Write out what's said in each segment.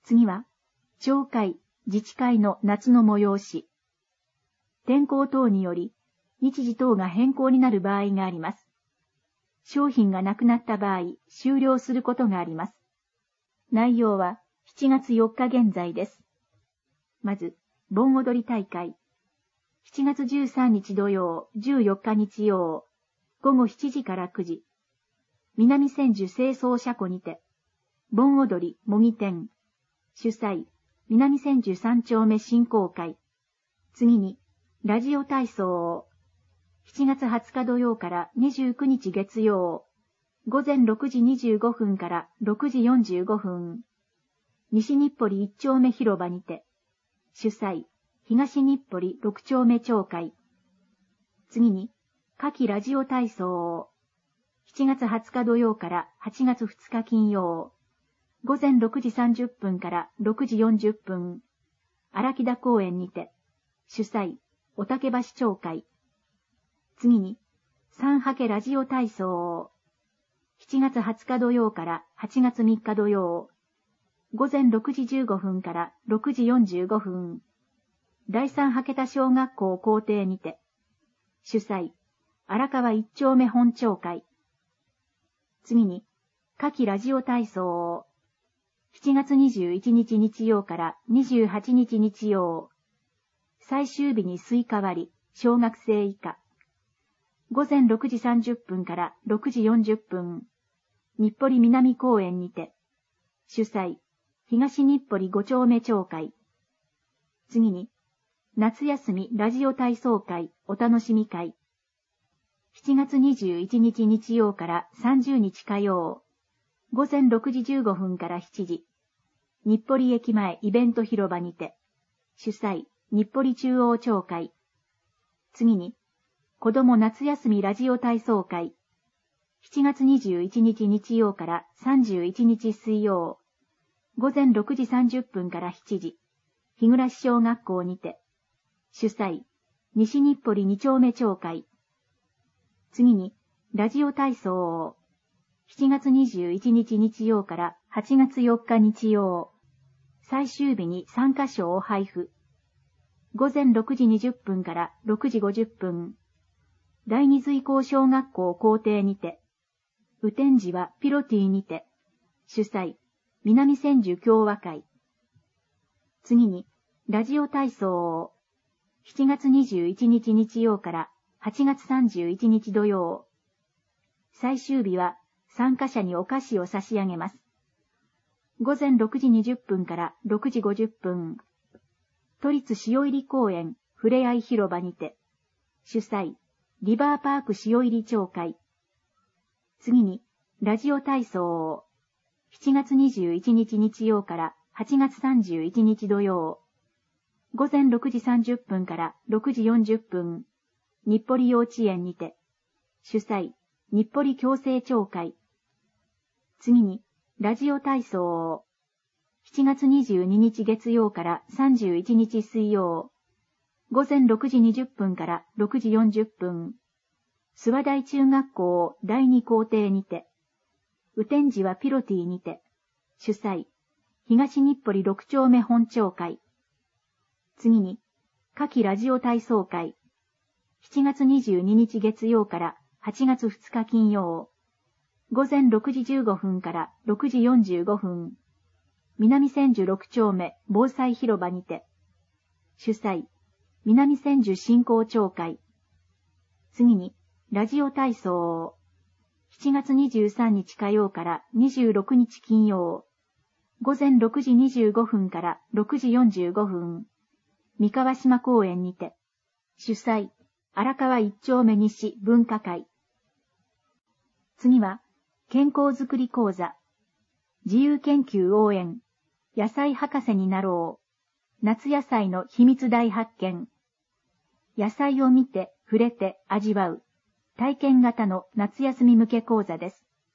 次は、町会、自治会の夏の催し。天候等により、日時等が変更になる場合があります。商品がなくなった場合、終了することがあります。内容は7月4日現在です。まず、盆踊り大会。7月13日土曜、14日日曜、午後7時から9時。南千住清掃車庫にて、盆踊り模擬店。主催、南千住3丁目振興会。次に、ラジオ体操を。7月20日土曜から29日月曜、午前6時25分から6時45分。西日暮里1丁目広場にて、主催、東日暮里6丁目町会。次に、夏季ラジオ体操を。7月20日土曜から8月2日金曜、午前6時30分から6時40分。荒木田公園にて、主催、お竹橋町会。次に、三ハケラジオ体操を。7月20日土曜から8月3日土曜、午前6時15分から6時45分。第三ハケ田小学校校庭にて、主催、荒川一丁目本町会。次に、夏季ラジオ体操を。7月21日日曜から28日日曜。最終日にスイカ割り、小学生以下。午前6時30分から6時40分。日暮里南公園にて。主催、東日暮里5丁目町会。次に、夏休みラジオ体操会お楽しみ会。7月21日日曜から30日火曜。午前6時15分から7時。日暮里駅前イベント広場にて。主催、日暮里中央町会。次に、子ども夏休みラジオ体操会。7月21日日曜から31日水曜。午前6時30分から7時。日暮小学校にて。主催、西日暮里2丁目町会。次に、ラジオ体操を。7月21日日曜から8月4日日曜。最終日に参加賞を配布。午前6時20分から6時50分。第二随行小学校校庭にて。雨天時はピロティにて。主催、南千住共和会。次に、ラジオ体操を。7月21日日曜から8月31日土曜。最終日は参加者にお菓子を差し上げます。午前6時20分から6時50分。都立塩入公園ふれあい広場にて。主催、リバーパーク塩入町会。次に、ラジオ体操を。7月21日日曜から8月31日土曜。午前6時30分から6時40分。日暮里幼稚園にて。主催、日暮里共生町会。次に、ラジオ体操を。7月22日月曜から31日水曜。午前6時20分から6時40分。諏訪台中学校第二校庭にて。雨天時はピロティにて。主催、東日暮里6丁目本町会。次に、夏季ラジオ体操会。7月22日月曜から8月2日金曜。午前6時15分から6時45分。南千住6丁目防災広場にて。主催、南千住振興町会。次に、ラジオ体操を。7月23日火曜から26日金曜。午前6時25分から6時45分。三河島公園にて。主催、荒川一丁目西文化会。次は、健康づくり講座。自由研究応援。野菜博士になろう。夏野菜の秘密大発見。野菜を見て、触れて、味わう。体験型の夏休み向け講座です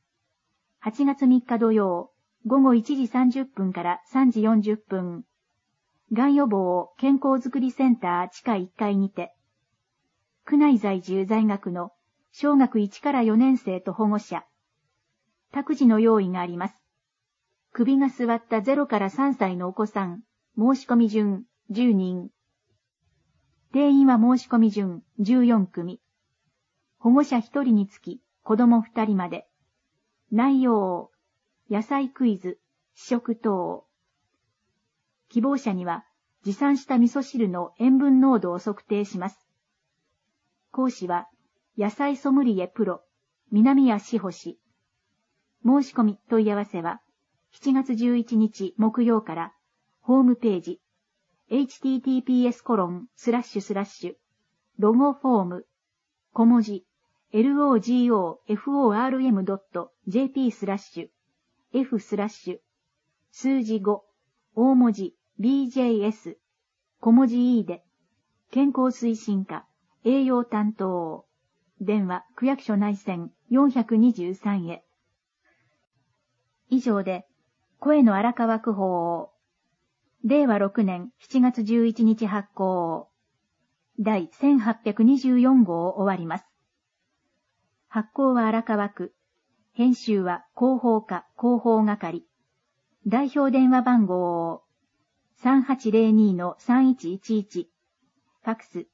。8月3日土曜、午後1時30分から3時40分。がん予防健康づくりセンター地下1階にて。区内在住在学の小学1から4年生と保護者。託児の用意があります。 首が座った0から3歳のお子さん、申し込み順10人。定員は申し込み順14組。保護者1人につき子供2人まで。内容、野菜クイズ、試食等。希望者には持参した味噌汁の塩分濃度を測定します。講師は野菜ソムリエプロ、南谷志保氏。申し込み問い合わせは7月11日木曜からホームページhttps:// ロゴフォーム小文字 logoform.jp/f/ 数字5大文字 BJS 小文字 E で健康推進課栄養担当電話区役所内線423へ。以上で声の荒川区法令和6年7月11日発行第1824号を終わります。発行は荒川区、編集は広報課広報係、代表電話番号3802-3111、ファクス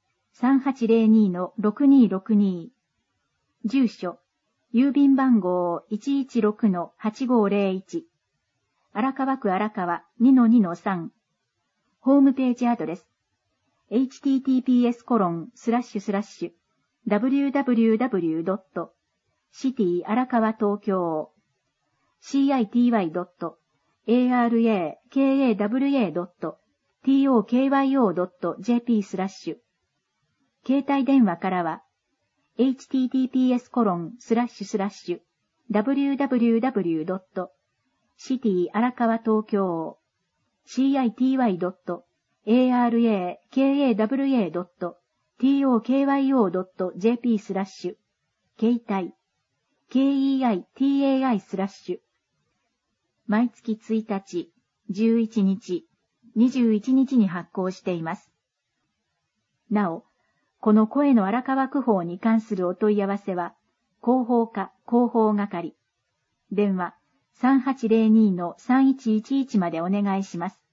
3802-6262、住所、郵便番号 116-8501、荒川区荒川 2-2-3、ホームページアドレス、https://www.cityarakawa-tokyo city.arakawa.tokyo.jp/ 携帯電話からは https://www.cityarakawa-tokyo city.arakawa-tokyo.jp/ 携帯 KEITAI/ 毎月1日、11日、21日に発行しています。なお、この声の荒川区法に関するお問い合わせは、広報課広報係、電話 3802-3111 までお願いします。